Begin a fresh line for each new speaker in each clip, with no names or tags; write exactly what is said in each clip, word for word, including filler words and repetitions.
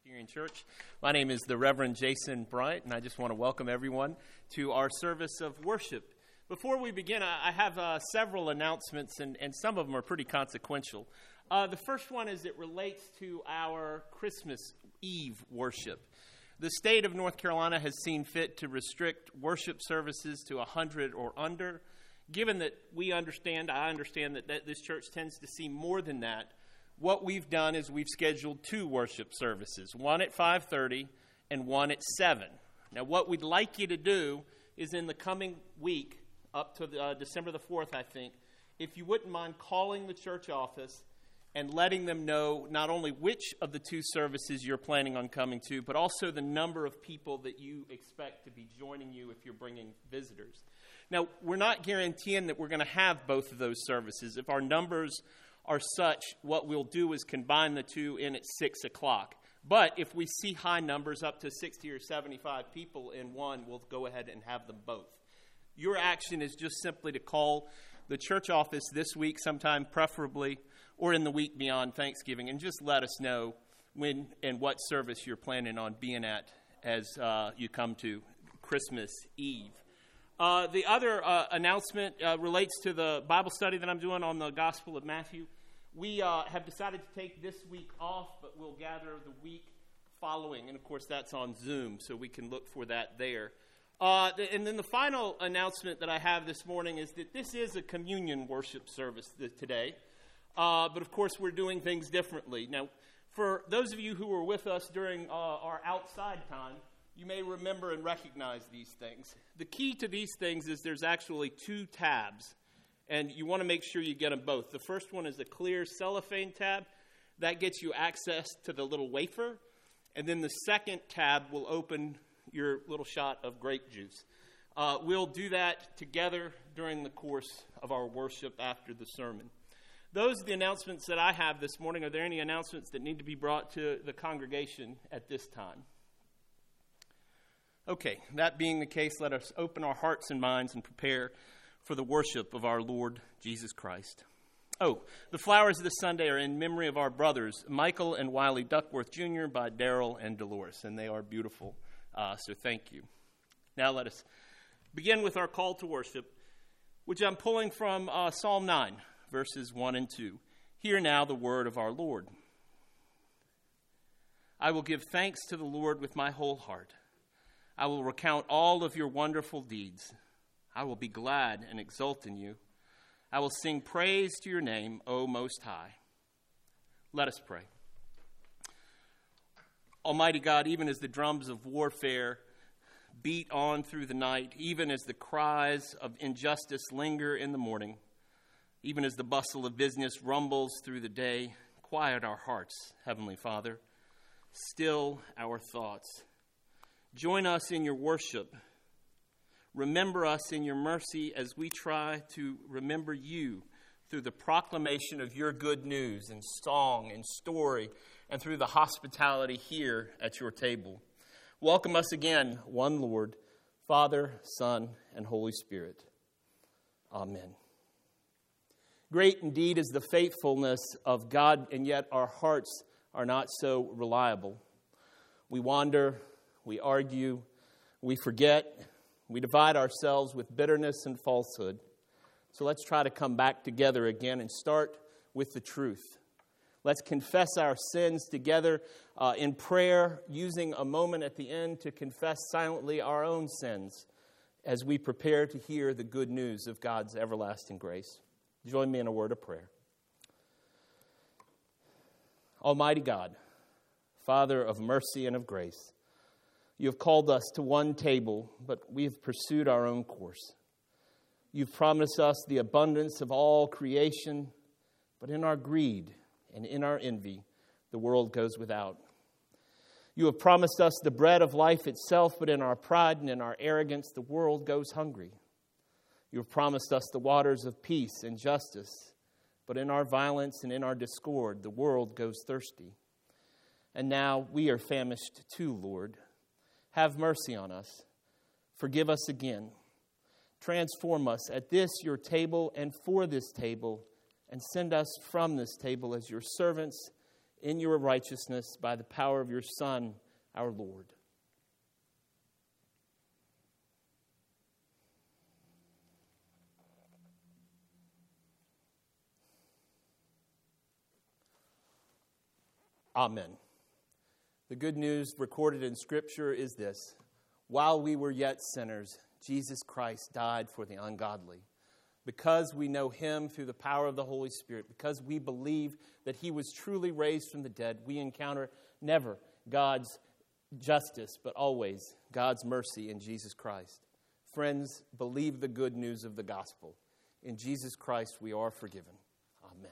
Presbyterian Church. My name is the Reverend Jason Bryant, and I just want to welcome everyone to our service of worship. Before we begin, I have uh, several announcements, and, and some of them are pretty consequential. Uh, the first one is it relates to our Christmas Eve worship. The state of North Carolina has seen fit to restrict worship services to one hundred or under. Given that we understand, I understand that, that this church tends to see more than that, what we've done is we've scheduled two worship services, one at five thirty and one at seven. Now, what we'd like you to do is in the coming week, up to the, uh, December the fourth, I think, if you wouldn't mind calling the church office and letting them know not only which of the two services you're planning on coming to, but also the number of people that you expect to be joining you if you're bringing visitors. Now, we're not guaranteeing that we're going to have both of those services. If our numbers are such, what we'll do is combine the two in at six o'clock. But if we see high numbers up to sixty or seventy-five people in one, we'll go ahead and have them both. Your action is just simply to call the church office this week sometime, preferably, or in the week beyond Thanksgiving, and just let us know when and what service you're planning on being at as uh, you come to Christmas Eve. Uh, the other uh, announcement uh, relates to the Bible study that I'm doing on the Gospel of Matthew. We uh, have decided to take this week off, but we'll gather the week following. And, of course, that's on Zoom, so we can look for that there. Uh, th- and then the final announcement that I have this morning is that this is a communion worship service th- today. Uh, but, of course, we're doing things differently. Now, for those of you who were with us during uh, our outside time, you may remember and recognize these things. The key to these things is there's actually two tabs, and you want to make sure you get them both. The first one is a clear cellophane tab. That gets you access to the little wafer. And then the second tab will open your little shot of grape juice. Uh, we'll do that together during the course of our worship after the sermon. Those are the announcements that I have this morning. Are there any announcements that need to be brought to the congregation at this time? Okay, that being the case, let us open our hearts and minds and prepare for the worship of our Lord Jesus Christ. Oh, the flowers of this Sunday are in memory of our brothers, Michael and Wiley Duckworth Junior by Daryl and Dolores, and they are beautiful, uh, so thank you. Now let us begin with our call to worship, which I'm pulling from uh, Psalm nine, verses one and two. Hear now the word of our Lord. I will give thanks to the Lord with my whole heart. I will recount all of your wonderful deeds. I will be glad and exult in you. I will sing praise to your name, O Most High. Let us pray. Almighty God, even as the drums of warfare beat on through the night, even as the cries of injustice linger in the morning, even as the bustle of business rumbles through the day, quiet our hearts, Heavenly Father. Still our thoughts. Join us in your worship. Remember us in your mercy as we try to remember you through the proclamation of your good news in song and story and through the hospitality here at your table. Welcome us again, one Lord, Father, Son, and Holy Spirit. Amen. Great indeed is the faithfulness of God, and yet our hearts are not so reliable. We wander. We argue, we forget, we divide ourselves with bitterness and falsehood. So let's try to come back together again and start with the truth. Let's confess our sins together uh, in prayer, using a moment at the end to confess silently our own sins as we prepare to hear the good news of God's everlasting grace. Join me in a word of prayer. Almighty God, Father of mercy and of grace, you have called us to one table, but we have pursued our own course. You've promised us the abundance of all creation, but in our greed and in our envy, the world goes without. You have promised us the bread of life itself, but in our pride and in our arrogance, the world goes hungry. You have promised us the waters of peace and justice, but in our violence and in our discord, the world goes thirsty. And now we are famished too, Lord. Have mercy on us. Forgive us again. Transform us at this your table and for this table, and send us from this table as your servants in your righteousness by the power of your Son, our Lord. Amen. The good news recorded in Scripture is this: while we were yet sinners, Jesus Christ died for the ungodly. Because we know him through the power of the Holy Spirit, because we believe that he was truly raised from the dead, we encounter never God's justice, but always God's mercy in Jesus Christ. Friends, believe the good news of the gospel. In Jesus Christ we are forgiven. Amen.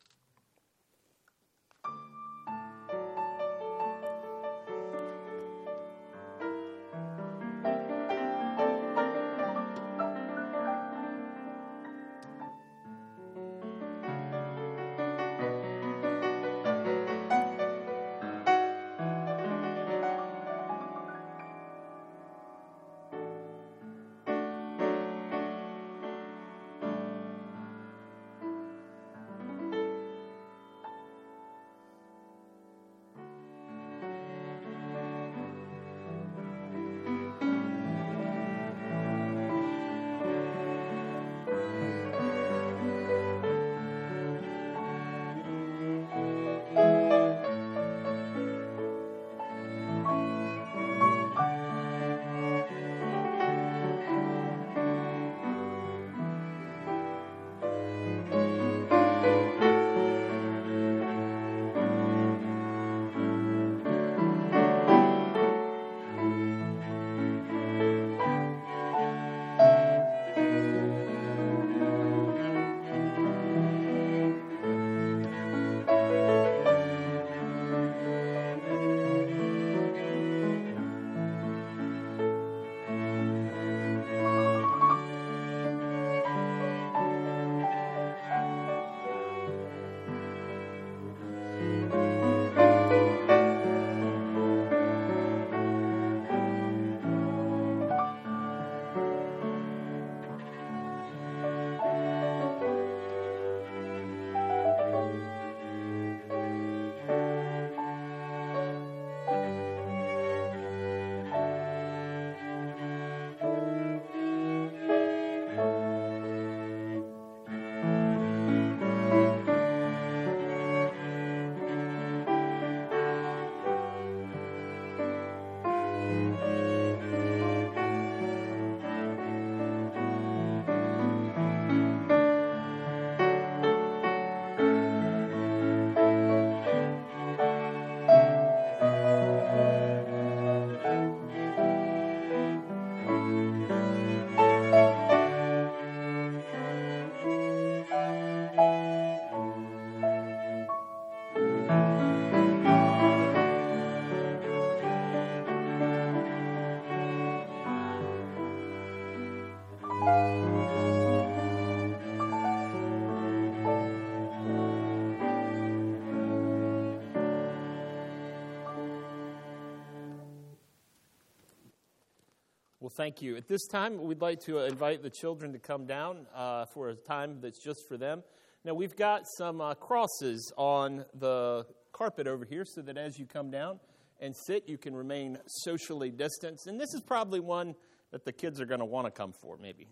Well, thank you. At this time, we'd like to invite the children to come down uh, for a time that's just for them. Now, we've got some uh, crosses on the carpet over here so that as you come down and sit, you can remain socially distanced. And this is probably one that the kids are going to want to come for, maybe.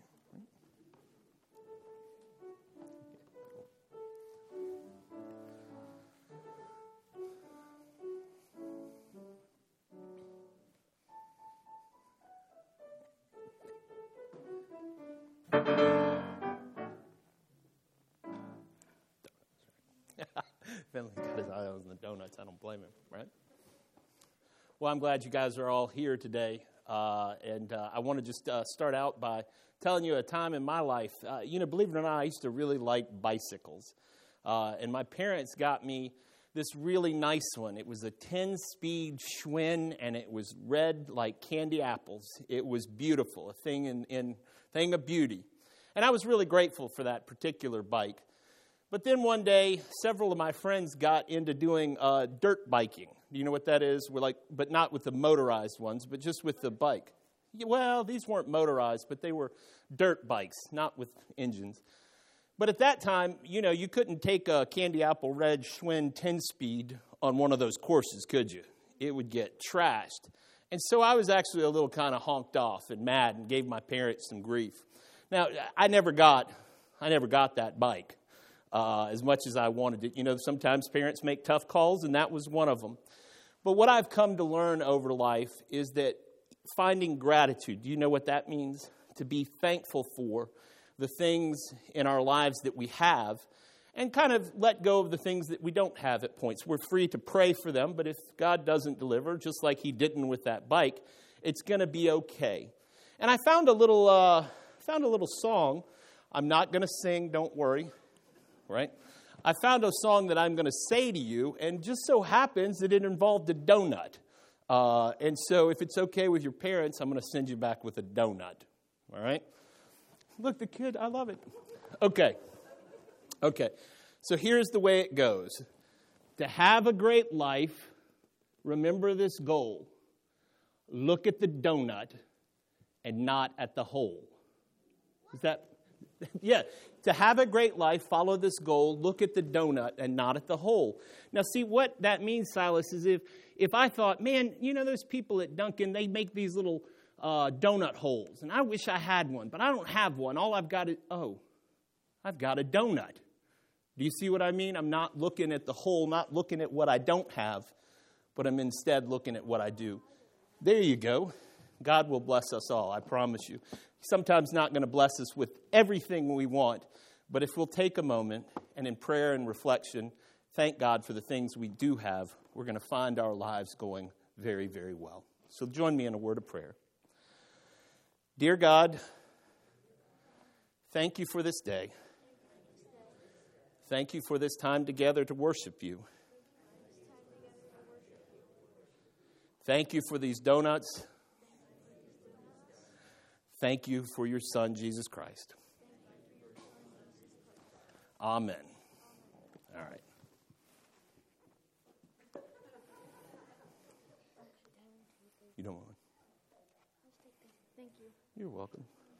Finley got his eye on the donuts. I don't blame him, right? Well, I'm glad you guys are all here today. Uh, and uh, I want to just uh, start out by telling you a time in my life. Uh, you know, believe it or not, I used to really like bicycles. Uh, and my parents got me this really nice one. It was a ten-speed Schwinn, and it was red like candy apples. It was beautiful, a thing in, in thing of beauty. And I was really grateful for that particular bike. But then one day, several of my friends got into doing uh, dirt biking. Do you know what that is? We're like, but not with the motorized ones, but just with the bike. Well, these weren't motorized, but they were dirt bikes, not with engines. But at that time, you know, you couldn't take a Candy Apple Red Schwinn ten-speed on one of those courses, could you? It would get trashed. And so I was actually a little kind of honked off and mad and gave my parents some grief. Now, I never got, I never got that bike uh, as much as I wanted it. You know, sometimes parents make tough calls, and that was one of them. But what I've come to learn over life is that finding gratitude, do you know what that means? To be thankful for the things in our lives that we have, and kind of let go of the things that we don't have at points. We're free to pray for them, but if God doesn't deliver, just like he didn't with that bike, it's going to be okay. And I found a little uh, found a little song. I'm not going to sing, don't worry, right? I found a song that I'm going to say to you, and just so happens that it involved a donut. Uh, and so if it's okay with your parents, I'm going to send you back with a donut, all right? Look, the kid, I love it. Okay. Okay. So here's the way it goes. To have a great life, remember this goal. Look at the donut and not at the hole. Is that, yeah. To have a great life, follow this goal, look at the donut and not at the hole. Now, see, what that means, Silas, is if, if I thought, man, you know, those people at Dunkin', they make these little uh, donut holes, and I wish I had one, but I don't have one. All I've got is, oh, I've got a donut. Do you see what I mean? I'm not looking at the hole, not looking at what I don't have, but I'm instead looking at what I do. There you go. God will bless us all, I promise you. He's sometimes not going to bless us with everything we want, but if we'll take a moment and in prayer and reflection, thank God for the things we do have, we're going to find our lives going very, very well. So join me in a word of prayer. Dear God, thank you for this day. Thank you for this time together to worship you. Thank you for these donuts. Thank you for your Son, Jesus Christ. Amen. All right. You don't want?
Thank you.
You're welcome.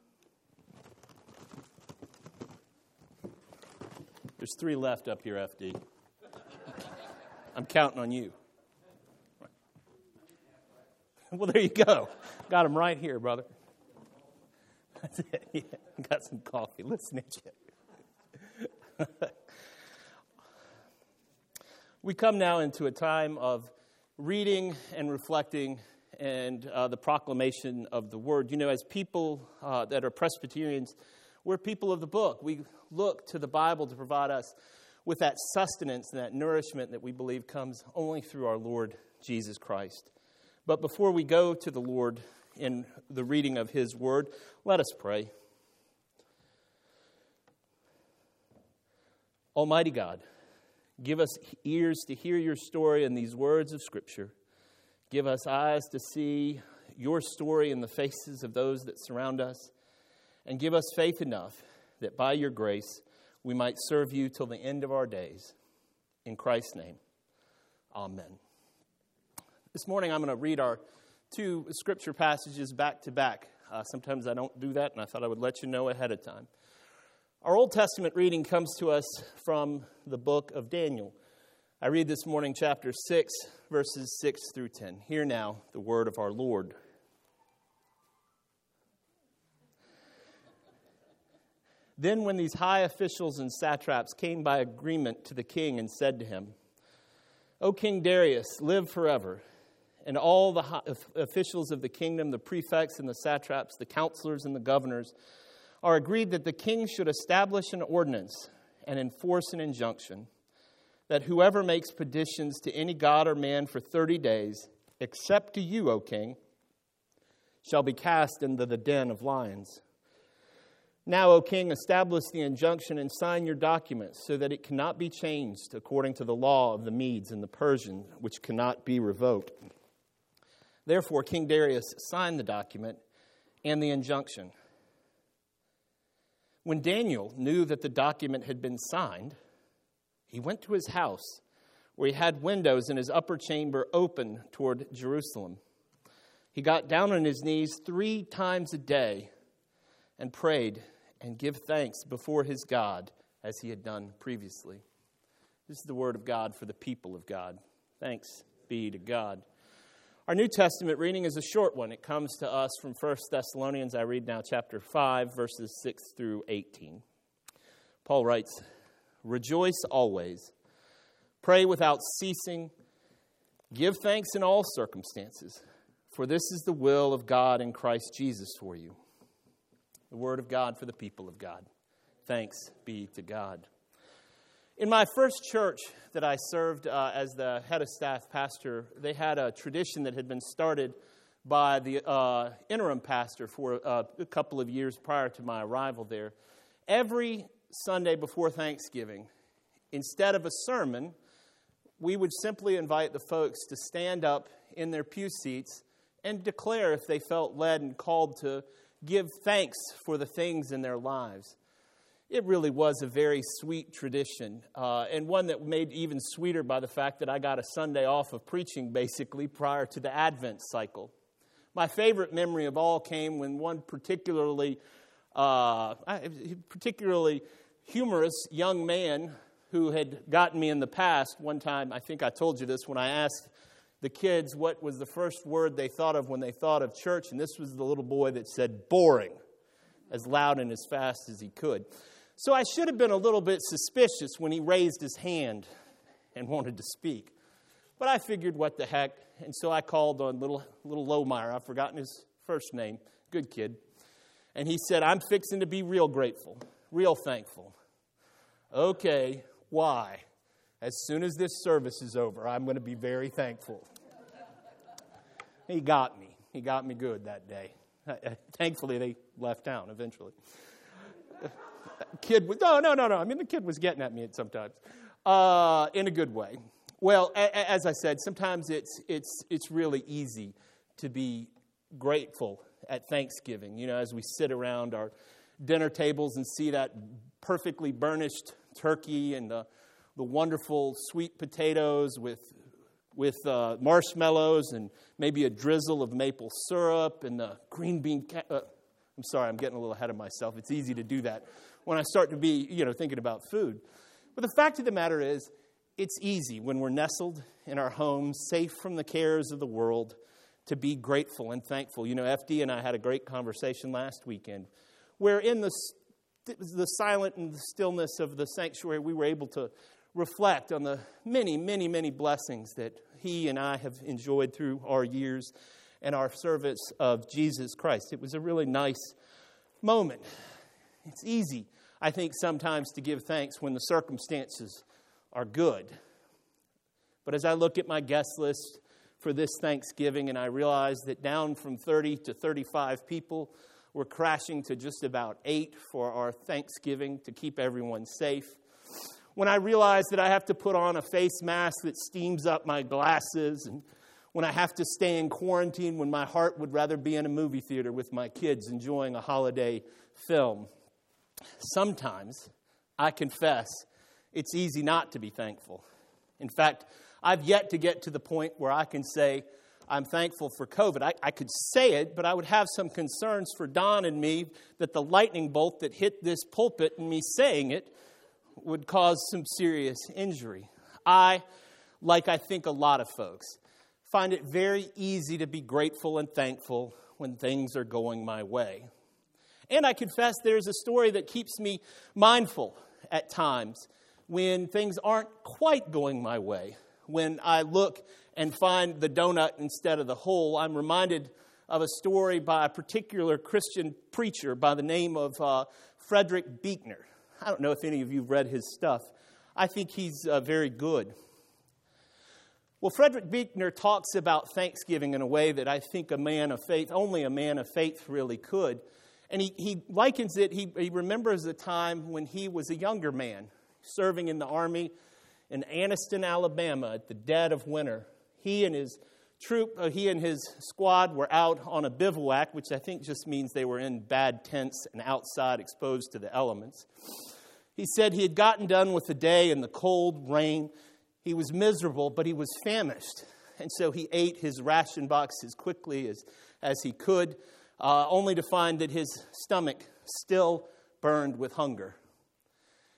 There's three left up here, F D. I'm counting on you. Well, there you go. Got them right here, brother. That's it. Yeah, got some coffee. Listen at you. We come now into a time of reading and reflecting and uh, the proclamation of the word. You know, as people uh, that are Presbyterians, we're people of the book. We look to the Bible to provide us with that sustenance and that nourishment that we believe comes only through our Lord Jesus Christ. But before we go to the Lord in the reading of his word, let us pray. Almighty God, give us ears to hear your story and these words of Scripture. Give us eyes to see your story in the faces of those that surround us. And give us faith enough that by your grace we might serve you till the end of our days. In Christ's name, amen. This morning I'm going to read our two scripture passages back to back. Uh, sometimes I don't do that, and I thought I would let you know ahead of time. Our Old Testament reading comes to us from the book of Daniel. I read this morning chapter six, verses six through ten. Hear now the word of our Lord. Then when these high officials and satraps came by agreement to the king and said to him, O King Darius, live forever. And all the officials of the kingdom, the prefects and the satraps, the counselors and the governors, are agreed that the king should establish an ordinance and enforce an injunction that whoever makes petitions to any god or man for thirty days, except to you, O king, shall be cast into the den of lions. Now, O king, establish the injunction and sign your documents so that it cannot be changed according to the law of the Medes and the Persians, which cannot be revoked. Therefore, King Darius signed the document and the injunction. When Daniel knew that the document had been signed, he went to his house, where he had windows in his upper chamber open toward Jerusalem. He got down on his knees three times a day and prayed and give thanks before his God as he had done previously. This is the word of God for the people of God. Thanks be to God. Our New Testament reading is a short one. It comes to us from First Thessalonians. I read now chapter five, verses six through eighteen. Paul writes, "Rejoice always, pray without ceasing, give thanks in all circumstances, for this is the will of God in Christ Jesus for you." The word of God for the people of God. Thanks be to God. In my first church that I served uh, as the head of staff pastor, they had a tradition that had been started by the uh, interim pastor for uh, a couple of years prior to my arrival there. Every Sunday before Thanksgiving, instead of a sermon, we would simply invite the folks to stand up in their pew seats and declare if they felt led and called to give thanks for the things in their lives. It really was a very sweet tradition, uh, and one that made even sweeter by the fact that I got a Sunday off of preaching, basically, prior to the Advent cycle. My favorite memory of all came when one particularly, uh, particularly humorous young man who had gotten me in the past, one time, I think I told you this, when I asked the kids what was the first word they thought of when they thought of church, and this was the little boy that said, "boring," as loud and as fast as he could. So I should have been a little bit suspicious when he raised his hand and wanted to speak. But I figured, what the heck, and so I called on little little Lohmeyer. I've forgotten his first name. Good kid. And he said, "I'm fixing to be real grateful, real thankful." Okay, why? As soon as this service is over, I'm going to be very thankful. He got me. He got me good that day. Thankfully, they left town eventually. Kid was, no, no, no, no. I mean, the kid was getting at me sometimes, uh, in a good way. Well, a, as I said, sometimes it's it's it's really easy to be grateful at Thanksgiving. You know, as we sit around our dinner tables and see that perfectly burnished turkey and the the wonderful sweet potatoes with with uh, marshmallows and maybe a drizzle of maple syrup and the green bean. Ca- uh, I'm sorry, I'm getting a little ahead of myself. It's easy to do that when I start to be, you know, thinking about food. But the fact of the matter is, it's easy when we're nestled in our homes, safe from the cares of the world, to be grateful and thankful. You know, F D and I had a great conversation last weekend where in the, the silent and the stillness of the sanctuary, we were able to reflect on the many, many, many blessings that he and I have enjoyed through our years and our service of Jesus Christ. It was a really nice moment. It's easy, I think, sometimes to give thanks when the circumstances are good. But as I look at my guest list for this Thanksgiving and I realize that down from thirty to thirty-five people, we're crashing to just about eight for our Thanksgiving to keep everyone safe. When I realize that I have to put on a face mask that steams up my glasses, and when I have to stay in quarantine when my heart would rather be in a movie theater with my kids enjoying a holiday film, sometimes, I confess, it's easy not to be thankful. In fact, I've yet to get to the point where I can say I'm thankful for COVID. I, I could say it, but I would have some concerns for Don and me that the lightning bolt that hit this pulpit and me saying it would cause some serious injury. I, like I think a lot of folks, find it very easy to be grateful and thankful when things are going my way. And I confess there's a story that keeps me mindful at times when things aren't quite going my way. When I look and find the donut instead of the hole, I'm reminded of a story by a particular Christian preacher by the name of uh, Frederick Buechner. I don't know if any of you have read his stuff. I think he's uh, very good. Well, Frederick Buechner talks about Thanksgiving in a way that I think a man of faith, only a man of faith really could. And he, he likens it, he, he remembers a time when he was a younger man, serving in the army in Anniston, Alabama, at the dead of winter. He and his troop, uh, he and his squad were out on a bivouac, which I think just means they were in bad tents and outside exposed to the elements. He said he had gotten done with the day and the cold rain. He was miserable, but he was famished. And so he ate his ration box as quickly as, as he could, uh, only to find that his stomach still burned with hunger.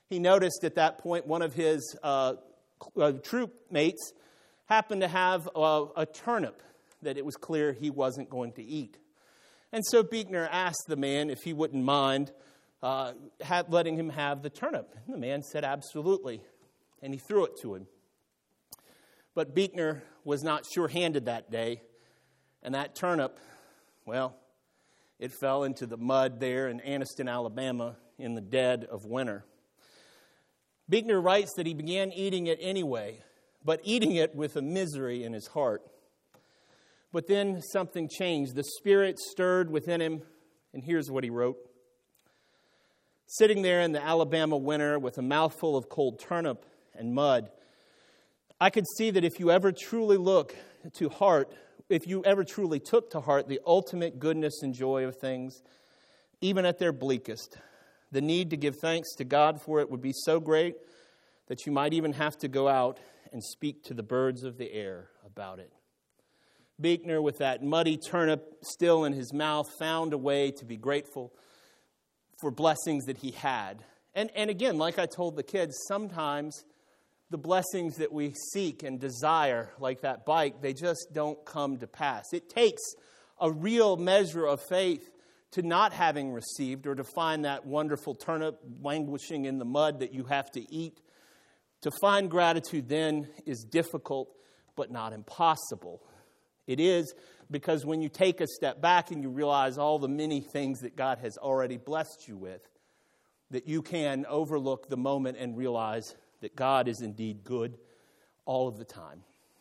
He noticed at that point one of his uh, uh, troop mates happened to have a, a turnip that it was clear he wasn't going to eat. And so Buechner asked the man if he wouldn't mind uh, have, letting him have the turnip. And the man said absolutely, and he threw it to him. But Buechner was not sure-handed that day, and that turnip, well, it fell into the mud there in Anniston, Alabama in the dead of winter. Buechner writes that he began eating it anyway, but eating it with a misery in his heart. But then something changed. The Spirit stirred within him, and here's what he wrote. Sitting there in the Alabama winter with a mouthful of cold turnip and mud, I could see that if you ever truly look to heart, if you ever truly took to heart the ultimate goodness and joy of things, even at their bleakest, the need to give thanks to God for it would be so great that you might even have to go out and speak to the birds of the air about it. Buechner, with that muddy turnip still in his mouth, found a way to be grateful for blessings that he had. And, and again, like I told the kids, sometimes the blessings that we seek and desire, like that bike, they just don't come to pass. It takes a real measure of faith to not having received or to find that wonderful turnip languishing in the mud that you have to eat. To find gratitude then is difficult, but not impossible. It is because when you take a step back and you realize all the many things that God has already blessed you with, that you can overlook the moment and realize that God is indeed good all of the time.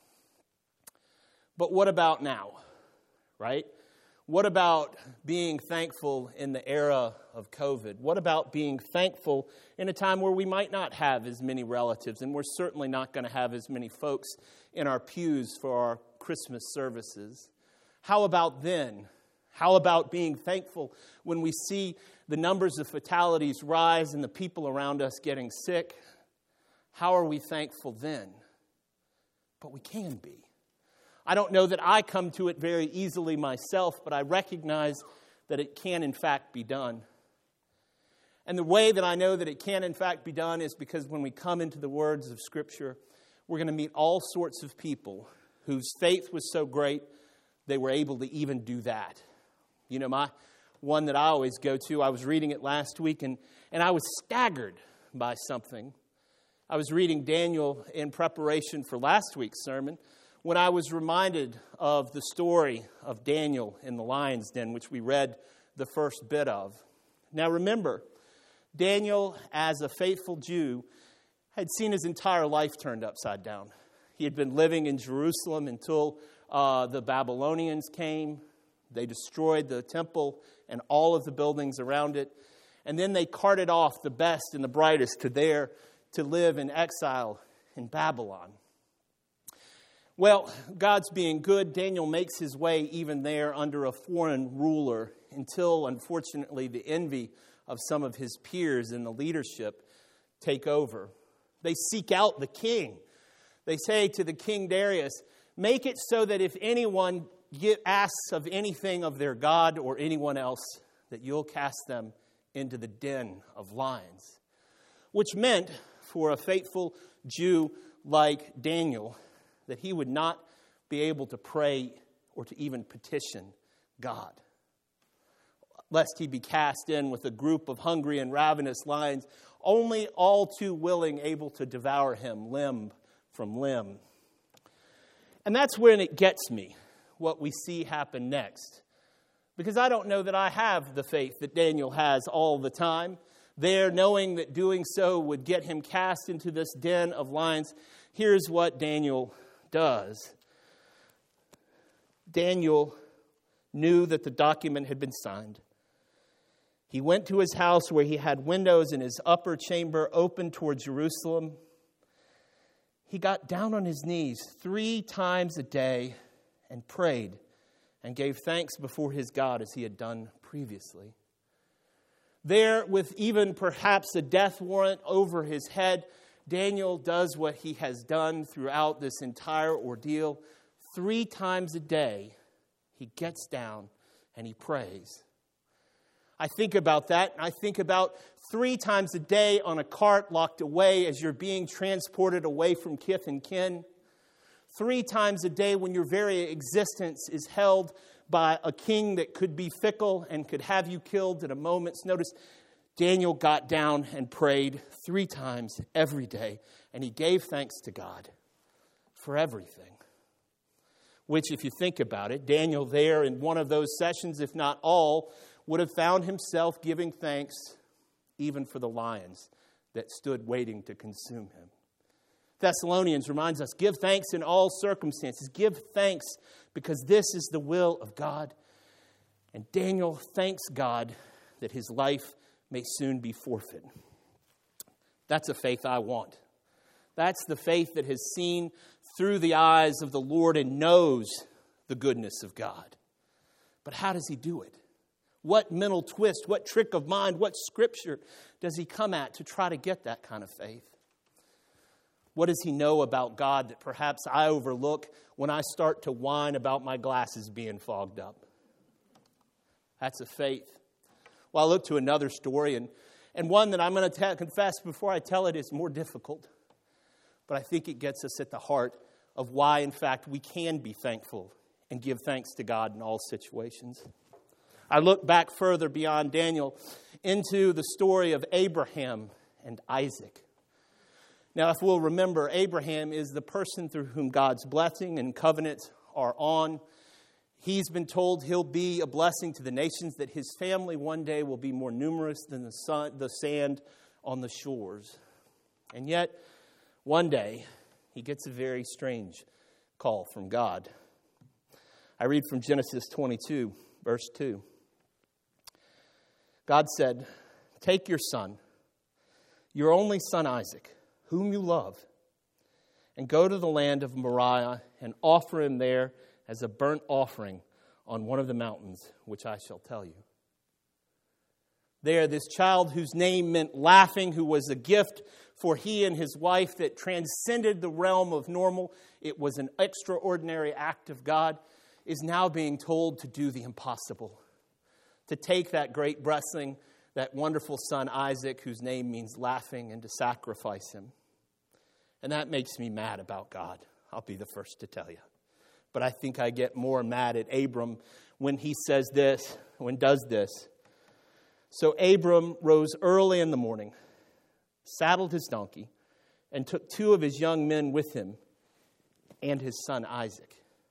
But what about now, right? What about being thankful in the era of COVID? What about being thankful in a time where we might not have as many relatives, and we're certainly not going to have as many folks in our pews for our Christmas services? How about then? How about being thankful when we see the numbers of fatalities rise and the people around us getting sick? How are we thankful then? But we can be. I don't know that I come to it very easily myself, but I recognize that it can in fact be done. And the way that I know that it can in fact be done is because when we come into the words of Scripture, we're going to meet all sorts of people whose faith was so great they were able to even do that. You know, my one that I always go to, I was reading it last week, and, and I was staggered by something. I was reading Daniel in preparation for last week's sermon when I was reminded of the story of Daniel in the lion's den, which we read the first bit of. Now remember, Daniel, as a faithful Jew, had seen his entire life turned upside down. He had been living in Jerusalem until uh, the Babylonians came. They destroyed the temple and all of the buildings around it. And then they carted off the best and the brightest to there to live in exile in Babylon. Well, God's being good, Daniel makes his way even there under a foreign ruler until, unfortunately, the envy of some of his peers in the leadership take over. They seek out the king. They say to the King Darius, make it so that if anyone get, asks of anything of their God or anyone else, that you'll cast them into the den of lions. Which meant, for a faithful Jew like Daniel, that he would not be able to pray or to even petition God, lest he be cast in with a group of hungry and ravenous lions, only all too willing, able to devour him limb from limb. And that's when it gets me, what we see happen next. Because I don't know that I have the faith that Daniel has all the time. There, knowing that doing so would get him cast into this den of lions, here's what Daniel does. Daniel knew that the document had been signed. He went to his house where he had windows in his upper chamber open toward Jerusalem. He got down on his knees three times a day and prayed and gave thanks before his God as he had done previously. There, with even perhaps a death warrant over his head, Daniel does what he has done throughout this entire ordeal. Three times a day, he gets down and he prays. I think about that, and I think about three times a day on a cart locked away as you're being transported away from kith and kin. Three times a day when your very existence is held by a king that could be fickle and could have you killed at a moment's notice. Daniel got down and prayed three times every day, and he gave thanks to God for everything. Which, if you think about it, Daniel there in one of those sessions, if not all, would have found himself giving thanks even for the lions that stood waiting to consume him. Thessalonians reminds us, give thanks in all circumstances. Give thanks because this is the will of God. And Daniel thanks God that his life may soon be forfeit. That's a faith I want. That's the faith that has seen through the eyes of the Lord and knows the goodness of God. But how does he do it? What mental twist, what trick of mind, what scripture does he come at to try to get that kind of faith? What does he know about God that perhaps I overlook when I start to whine about my glasses being fogged up? That's a faith. Well, I look to another story, and, and one that I'm going to t- confess before I tell it is more difficult. But I think it gets us at the heart of why, in fact, we can be thankful and give thanks to God in all situations. I look back further beyond Daniel into the story of Abraham and Isaac. Now, if we'll remember, Abraham is the person through whom God's blessing and covenant are on. He's been told he'll be a blessing to the nations, that his family one day will be more numerous than the sun, the sand on the shores. And yet, one day, he gets a very strange call from God. I read from Genesis twenty-two, verse two. God said, "Take your son, your only son Isaac, whom you love, and go to the land of Moriah and offer him there as a burnt offering on one of the mountains, which I shall tell you." There, this child whose name meant laughing, who was a gift for he and his wife that transcended the realm of normal, it was an extraordinary act of God, is now being told to do the impossible. To take that great blessing, that wonderful son Isaac, whose name means laughing, and to sacrifice him. And that makes me mad about God. I'll be the first to tell you. But I think I get more mad at Abram when he says this, when does this. So Abram rose early in the morning, saddled his donkey, and took two of his young men with him and his son Isaac.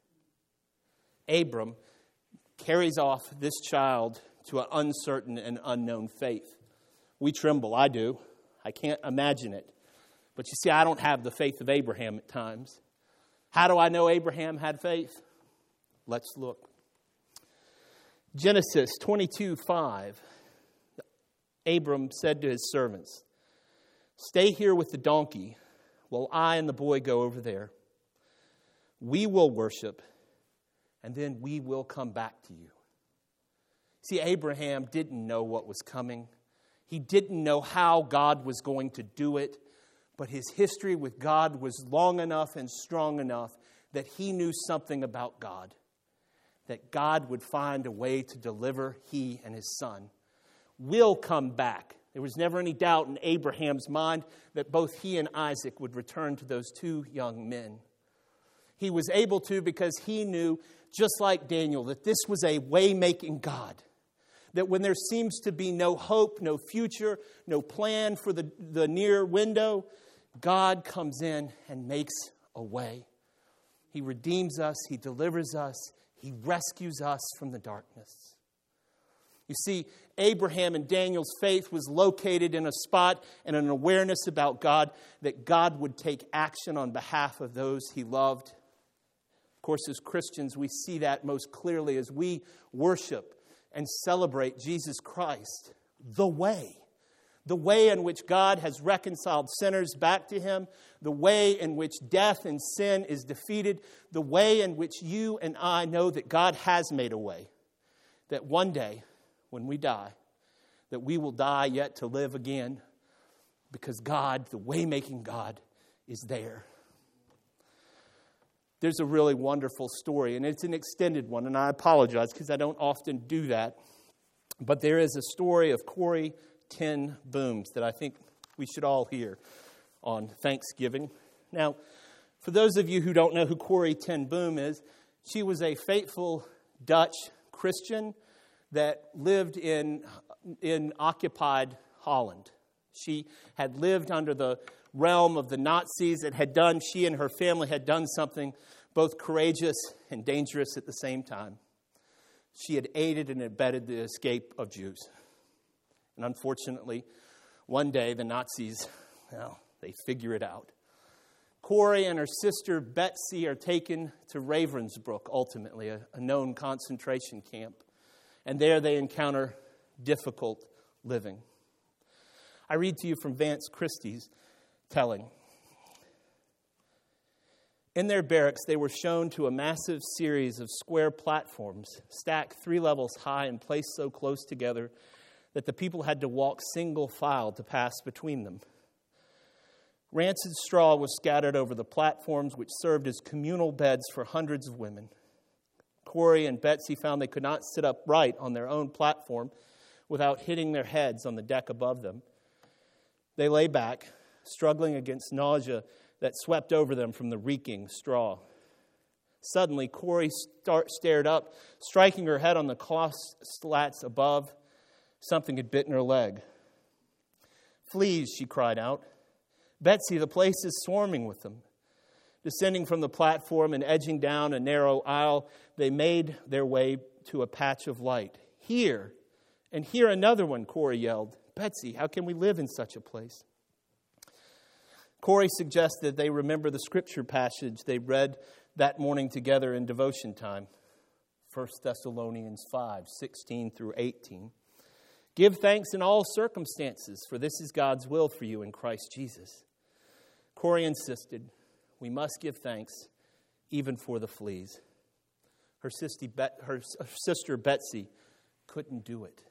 Abram carries off this child to an uncertain and unknown faith. We tremble, I do. I can't imagine it. But you see, I don't have the faith of Abraham at times. How do I know Abraham had faith? Let's look. Genesis twenty-two five. Abram said to his servants, "Stay here with the donkey while I and the boy go over there. We will worship, and then we will come back to you." See, Abraham didn't know what was coming. He didn't know how God was going to do it. But his history with God was long enough and strong enough that he knew something about God. That God would find a way to deliver he and his son. Will come back. There was never any doubt in Abraham's mind that both he and Isaac would return to those two young men. He was able to because he knew, just like Daniel, that this was a way-making God. That when there seems to be no hope, no future, no plan for the, the near window, God comes in and makes a way. He redeems us. He delivers us. He rescues us from the darkness. You see, Abraham and Daniel's faith was located in a spot and an awareness about God that God would take action on behalf of those he loved. Of course, as Christians, we see that most clearly as we worship and celebrate Jesus Christ, the way. The way in which God has reconciled sinners back to him. The way in which death and sin is defeated. The way in which you and I know that God has made a way. That one day, when we die, that we will die yet to live again. Because God, the way-making God, is there. There's a really wonderful story, and it's an extended one, and I apologize because I don't often do that. But there is a story of Corrie ten Booms that I think we should all hear on Thanksgiving. Now, for those of you who don't know who Corrie ten Boom is, she was a faithful Dutch Christian that lived in, in occupied Holland. She had lived under the realm of the Nazis and had done, she and her family had done something both courageous and dangerous at the same time. She had aided and abetted the escape of Jews. And unfortunately, one day the Nazis, well, they figure it out. Corrie and her sister Betsy are taken to Ravensbrück, ultimately, a, a known concentration camp. And there they encounter difficult living. I read to you from Vance Christie's telling. In their barracks, they were shown to a massive series of square platforms, stacked three levels high and placed so close together that the people had to walk single file to pass between them. Rancid straw was scattered over the platforms, which served as communal beds for hundreds of women. Corrie and Betsy found they could not sit upright on their own platform without hitting their heads on the deck above them. They lay back, struggling against nausea that swept over them from the reeking straw. Suddenly, Corrie start, stared up, striking her head on the cloth slats above. Something had bitten her leg. "Fleas," she cried out. "Betsy, the place is swarming with them." Descending from the platform and edging down a narrow aisle, they made their way to a patch of light. "Here, and here another one," Corrie yelled. "Betsy, how can we live in such a place?" Corrie suggested that they remember the scripture passage they read that morning together in devotion time. First Thessalonians five, sixteen through eighteen. "Give thanks in all circumstances, for this is God's will for you in Christ Jesus." Corrie insisted, we must give thanks even for the fleas. Her sister, her sister Betsy couldn't do it.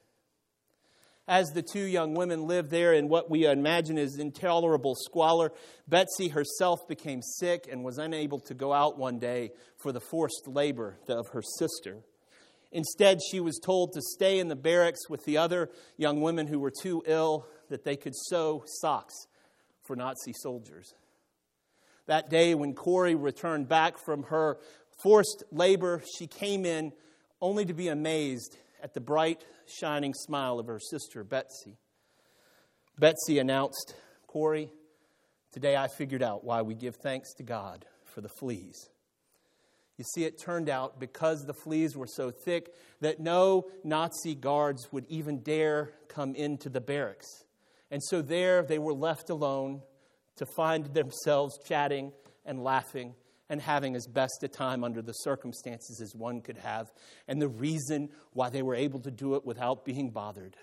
As the two young women lived there in what we imagine is intolerable squalor, Betsy herself became sick and was unable to go out one day for the forced labor of her sister. Instead, she was told to stay in the barracks with the other young women who were too ill that they could sew socks for Nazi soldiers. That day when Corrie returned back from her forced labor, she came in only to be amazed at the bright, shining smile of her sister, Betsy. Betsy announced, "Corrie, today I figured out why we give thanks to God for the fleas." You see, it turned out because the fleas were so thick that no Nazi guards would even dare come into the barracks. And so there they were left alone to find themselves chatting and laughing and having as best a time under the circumstances as one could have. And the reason why they were able to do it without being bothered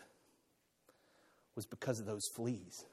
was because of those fleas.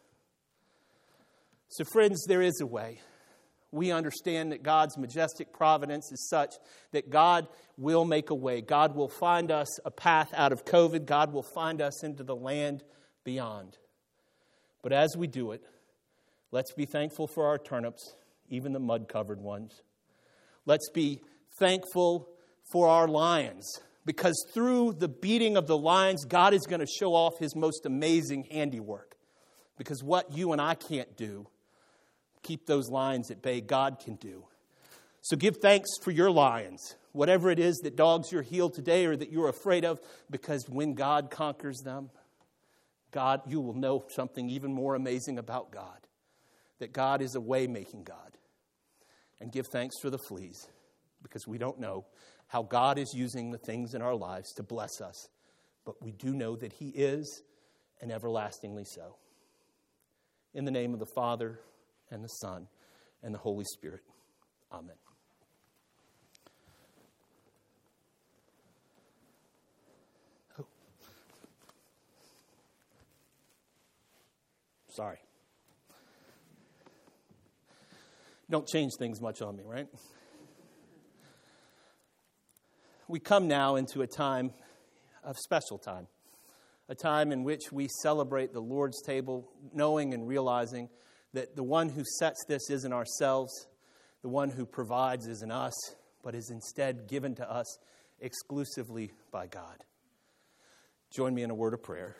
So friends, there is a way. We understand that God's majestic providence is such that God will make a way. God will find us a path out of COVID. God will find us into the land beyond. But as we do it, let's be thankful for our turnips, even the mud-covered ones. Let's be thankful for our lions, because through the beating of the lions, God is going to show off His most amazing handiwork. Because what you and I can't do, keep those lions at bay, God can do. So give thanks for your lions, whatever it is that dogs your heel today or that you're afraid of, because when God conquers them, God, you will know something even more amazing about God. That God is a way-making God. And give thanks for the fleas, because we don't know how God is using the things in our lives to bless us. But we do know that He is, and everlastingly so. In the name of the Father, and the Son, and the Holy Spirit. Amen. Oh. Sorry. Don't change things much on me, right? We come now into a time of special time, a time in which we celebrate the Lord's table, knowing and realizing that the one who sets this isn't ourselves, the one who provides isn't us, but is instead given to us exclusively by God. Join me in a word of prayer.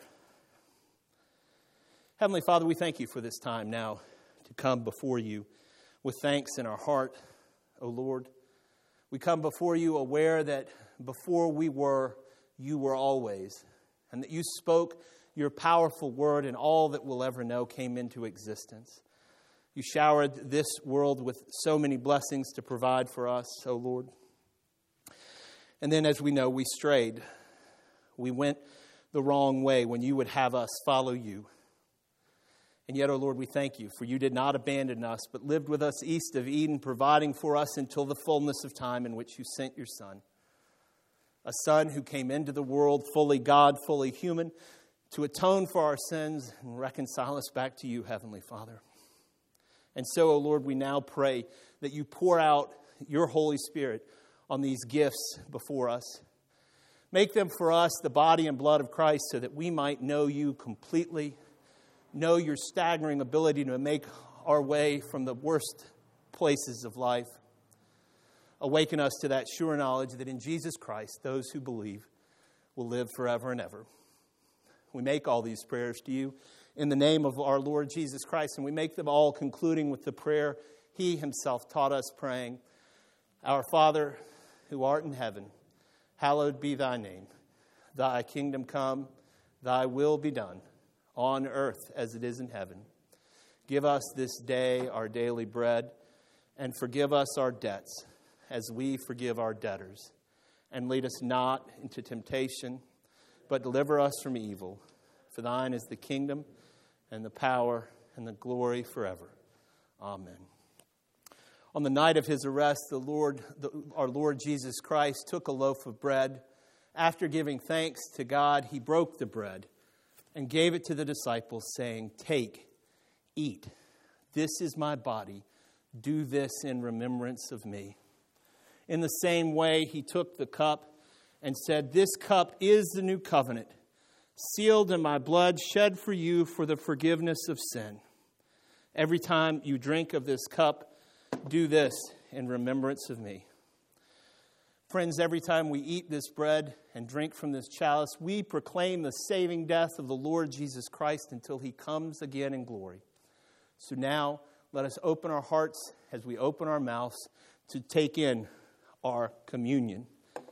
Heavenly Father, we thank you for this time now to come before you with thanks in our heart, O Lord. We come before you aware that before we were, you were always, and that you spoke your powerful word, and all that we'll ever know came into existence. You showered this world with so many blessings to provide for us, O Lord. And then, as we know, we strayed. We went the wrong way when you would have us follow you. And yet, O Lord, we thank you, for you did not abandon us, but lived with us east of Eden, providing for us until the fullness of time in which you sent your Son. A Son who came into the world fully God, fully human, to atone for our sins and reconcile us back to you, Heavenly Father. And so, O Lord, we now pray that you pour out your Holy Spirit on these gifts before us. Make them for us the body and blood of Christ so that we might know you completely, know your staggering ability to make our way from the worst places of life. Awaken us to that sure knowledge that in Jesus Christ, those who believe will live forever and ever. We make all these prayers to you in the name of our Lord Jesus Christ, and we make them all concluding with the prayer he himself taught us, praying, Our Father, who art in heaven, hallowed be thy name. Thy kingdom come, thy will be done, on earth as it is in heaven. Give us this day our daily bread, and forgive us our debts, as we forgive our debtors. And lead us not into temptation, but deliver us from evil. For thine is the kingdom, and the power, and the glory forever. Amen. On the night of his arrest, the Lord, the, our Lord Jesus Christ took a loaf of bread. After giving thanks to God, he broke the bread and gave it to the disciples, saying, Take, eat. This is my body. Do this in remembrance of me. In the same way, he took the cup and said, This cup is the new covenant, sealed in my blood, shed for you for the forgiveness of sin. Every time you drink of this cup, do this in remembrance of me. Friends, every time we eat this bread and drink from this chalice, we proclaim the saving death of the Lord Jesus Christ until he comes again in glory. So now, let us open our hearts as we open our mouths to take in our communion.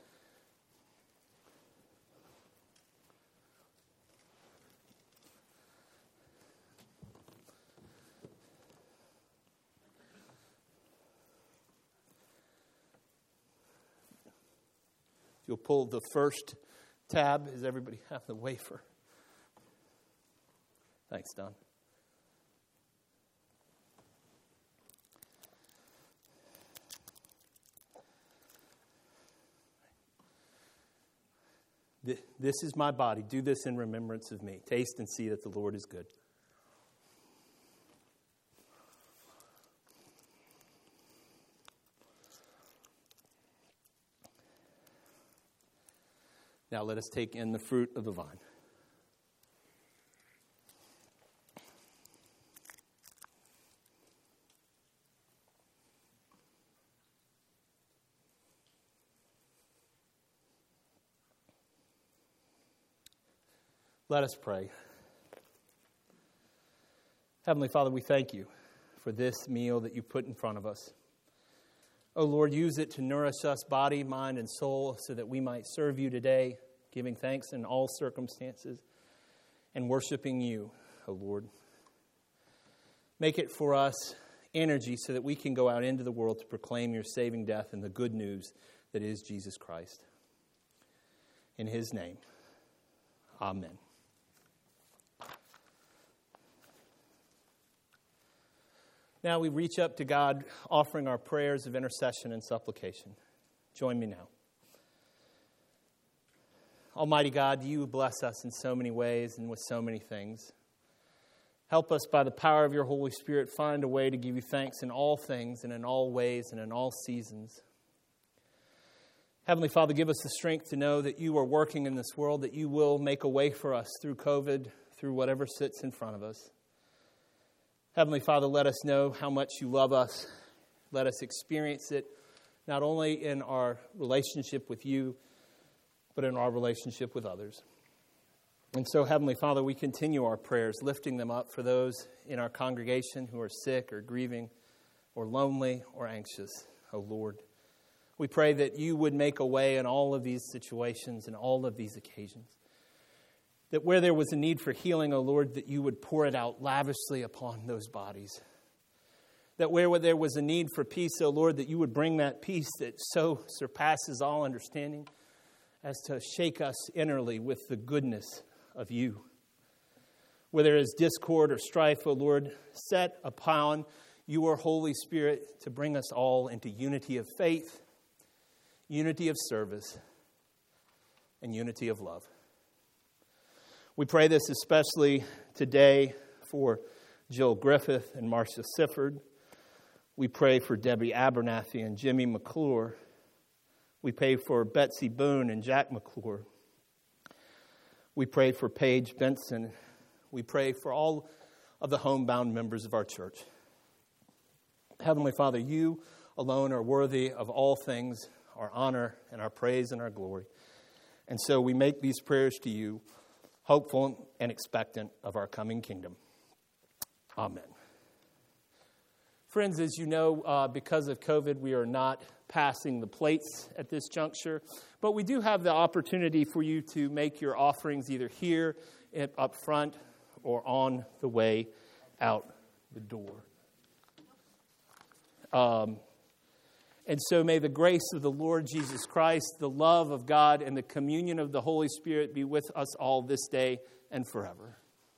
You'll pull the first tab. Does everybody have the wafer? Thanks, Don. This is my body. Do this in remembrance of me. Taste and see that the Lord is good. Now let us take in the fruit of the vine. Let us pray. Heavenly Father, we thank you for this meal that you put in front of us. Oh Lord, use it to nourish us body, mind, and soul so that we might serve you today, giving thanks in all circumstances and worshiping you, oh Lord. Make it for us energy so that we can go out into the world to proclaim your saving death and the good news that is Jesus Christ. In his name, amen. Now we reach up to God, offering our prayers of intercession and supplication. Join me now. Almighty God, you bless us in so many ways and with so many things. Help us by the power of your Holy Spirit find a way to give you thanks in all things and in all ways and in all seasons. Heavenly Father, give us the strength to know that you are working in this world, that you will make a way for us through COVID, through whatever sits in front of us. Heavenly Father, let us know how much you love us. Let us experience it not only in our relationship with you, but in our relationship with others. And so, Heavenly Father, we continue our prayers, lifting them up for those in our congregation who are sick or grieving or lonely or anxious, O Lord. We pray that you would make a way in all of these situations and all of these occasions. That where there was a need for healing, O Lord, that you would pour it out lavishly upon those bodies. That where there was a need for peace, O Lord, that you would bring that peace that so surpasses all understanding as to shake us innerly with the goodness of you. Where there is discord or strife, O Lord, set upon your Holy Spirit to bring us all into unity of faith, unity of service, and unity of love. We pray this especially today for Jill Griffith and Marcia Sifford. We pray for Debbie Abernathy and Jimmy McClure. We pray for Betsy Boone and Jack McClure. We pray for Paige Benson. We pray for all of the homebound members of our church. Heavenly Father, you alone are worthy of all things, our honor and our praise and our glory. And so we make these prayers to you, hopeful and expectant of our coming kingdom. Amen. Friends, as you know, uh, because of COVID, we are not passing the plates at this juncture, but we do have the opportunity for you to make your offerings either here up front or on the way out the door. Um, and so may the grace of the Lord Jesus Christ, the love of God, and the communion of the Holy Spirit be with us all this day and forever.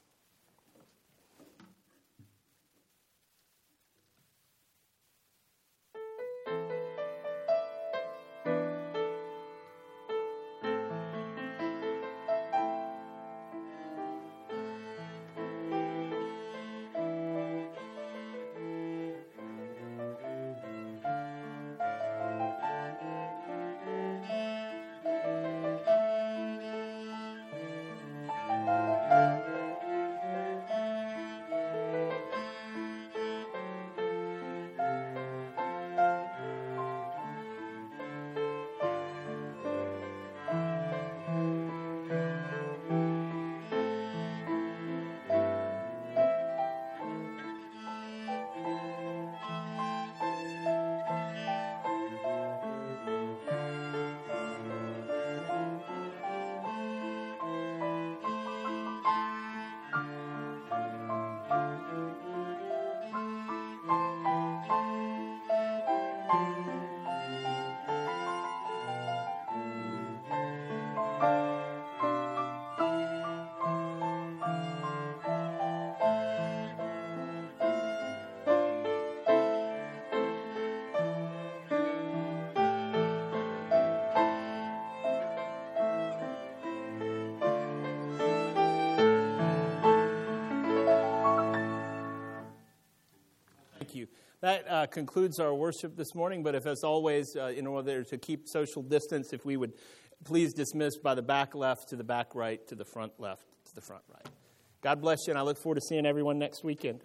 That uh, concludes our worship this morning, but if, as always, uh, in order to keep social distance, if we would please dismiss by the back left to the back right to the front left to the front right. God bless you, and I look forward to seeing everyone next weekend.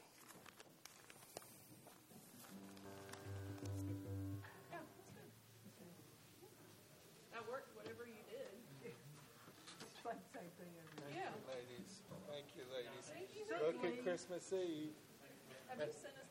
That worked, whatever you did.
Yeah. Ladies, thank you, ladies. Thank you. Look at Christmas Eve.
Have you sent us